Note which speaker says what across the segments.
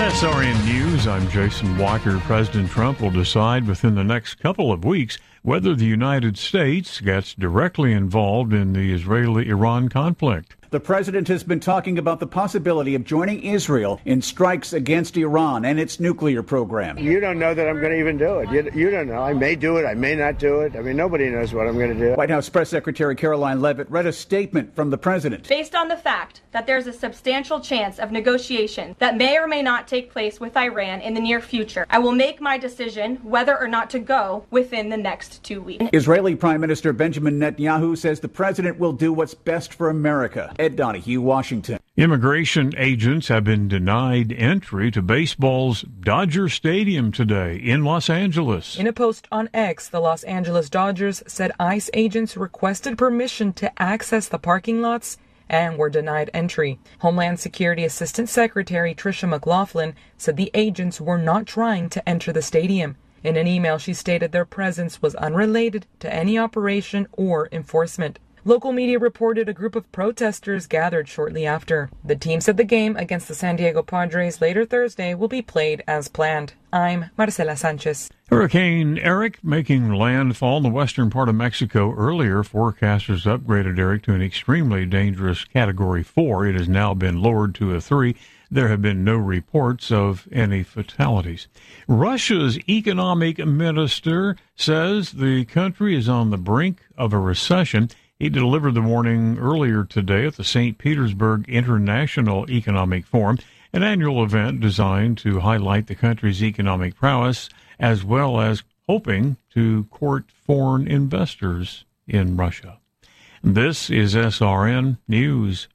Speaker 1: SRN News, I'm Jason Walker. President Trump will decide within the next couple of weeks whether the United States gets directly involved in the Israeli-Iran conflict.
Speaker 2: The president has been talking about the possibility of joining Israel in strikes against Iran and its nuclear program.
Speaker 3: You don't know that I'm going to even do it. You don't know. I may do it. I may not do it. I mean, nobody knows what I'm going to do.
Speaker 2: White House Press Secretary Caroline Leavitt read a statement from the president.
Speaker 4: Based on the fact that there's a substantial chance of negotiation that may or may not take place with Iran in the near future, I will make my decision whether or not to go within the next 2 weeks.
Speaker 2: Israeli Prime Minister Benjamin Netanyahu says the president will do what's best for America. Ed Donahue, Washington.
Speaker 1: Immigration agents have been denied entry to baseball's Dodger Stadium today in Los Angeles.
Speaker 5: In a post on X, the Los Angeles Dodgers said ICE agents requested permission to access the parking lots and were denied entry. Homeland Security Assistant Secretary Tricia McLaughlin said the agents were not trying to enter the stadium. In an email, she stated their presence was unrelated to any operation or enforcement. Local media reported a group of protesters gathered shortly after. The team said the game against the San Diego Padres later Thursday will be played as planned. I'm Marcela Sanchez.
Speaker 1: Hurricane Eric making landfall in the western part of Mexico earlier. Forecasters upgraded Eric to an extremely dangerous Category 4. It has now been lowered to a 3. There have been no reports of any fatalities. Russia's economic minister says the country is on the brink of a recession. He delivered the warning earlier today at the St. Petersburg International Economic Forum, an annual event designed to highlight the country's economic prowess, as well as hoping to court foreign investors in Russia. This is SRN News.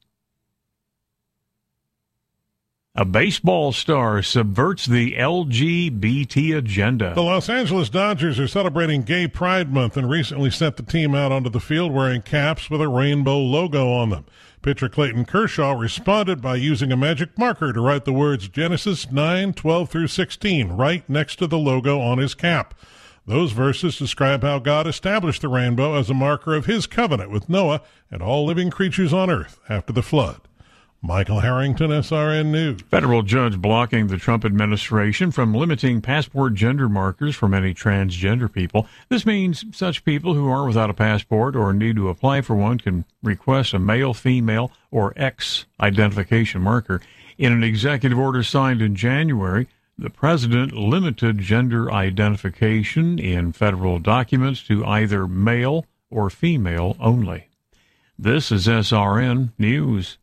Speaker 1: A baseball star subverts the LGBT agenda.
Speaker 6: The Los Angeles Dodgers are celebrating Gay Pride Month and recently sent the team out onto the field wearing caps with a rainbow logo on them. Pitcher Clayton Kershaw responded by using a magic marker to write the words Genesis 9:12 through 16 right next to the logo on his cap. Those verses describe how God established the rainbow as a marker of his covenant with Noah and all living creatures on earth after the flood. Michael Harrington, SRN News.
Speaker 1: Federal judge blocking the Trump administration from limiting passport gender markers for many transgender people. This means such people who are without a passport or need to apply for one can request a male, female, or X identification marker. In an executive order signed in January, the president limited gender identification in federal documents to either male or female only. This is SRN News.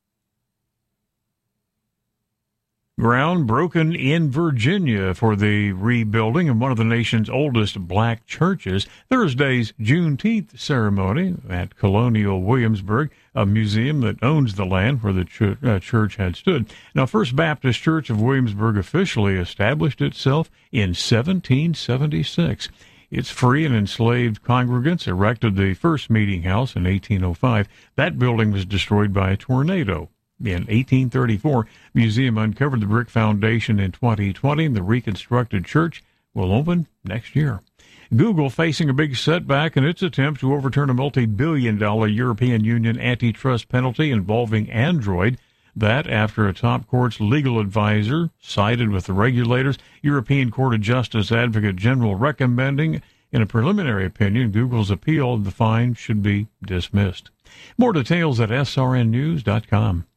Speaker 1: Ground broken in Virginia for the rebuilding of one of the nation's oldest black churches. Thursday's Juneteenth ceremony at Colonial Williamsburg, a museum that owns the land where the church had stood. Now, First Baptist Church of Williamsburg officially established itself in 1776. Its free and enslaved congregants erected the first meeting house in 1805. That building was destroyed by a tornado. In 1834, museum uncovered the brick foundation in 2020, and the reconstructed church will open next year. Google facing a big setback in its attempt to overturn a multi-billion-dollar European Union antitrust penalty involving Android. That after a top court's legal advisor sided with the regulators, European Court of Justice Advocate General recommending, in a preliminary opinion, Google's appeal of the fine should be dismissed. More details at srnnews.com.